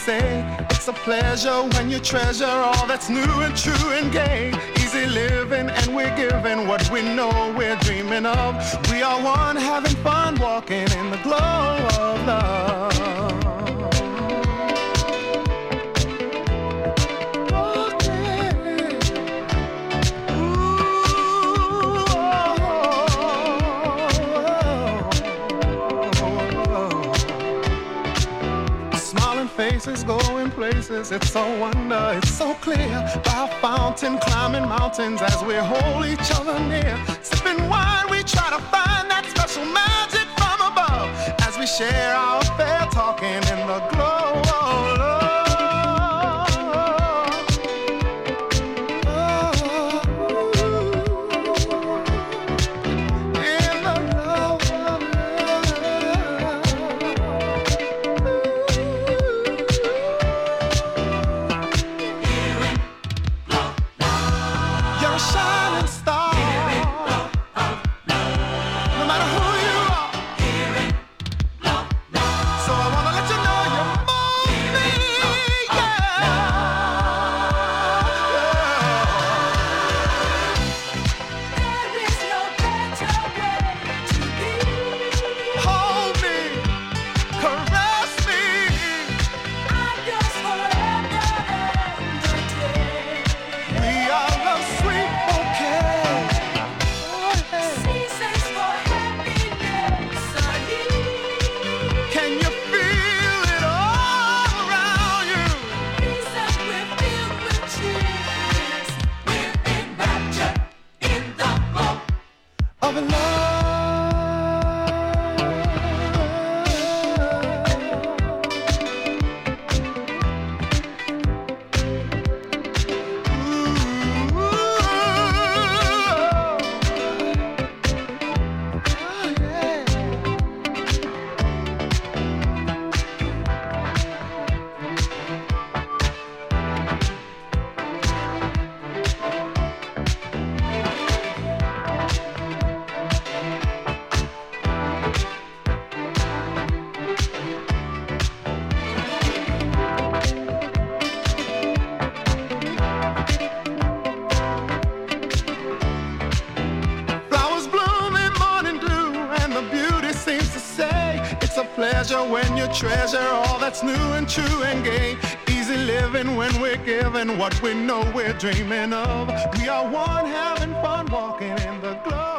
say. It's a pleasure when you treasure all that's new and true and gay. Easy living and we're giving what we know we're dreaming of. We are one having fun walking in the glow of love. Faces going places, it's a wonder, it's so clear. By a fountain, climbing mountains as we hold each other near. Sipping wine, we try to find that special magic from above as we share our affair, talking in the glow of love. When you treasure all that's new and true and gay. Easy living when we're giving what we know we're dreaming of. We are one having fun walking in the glow.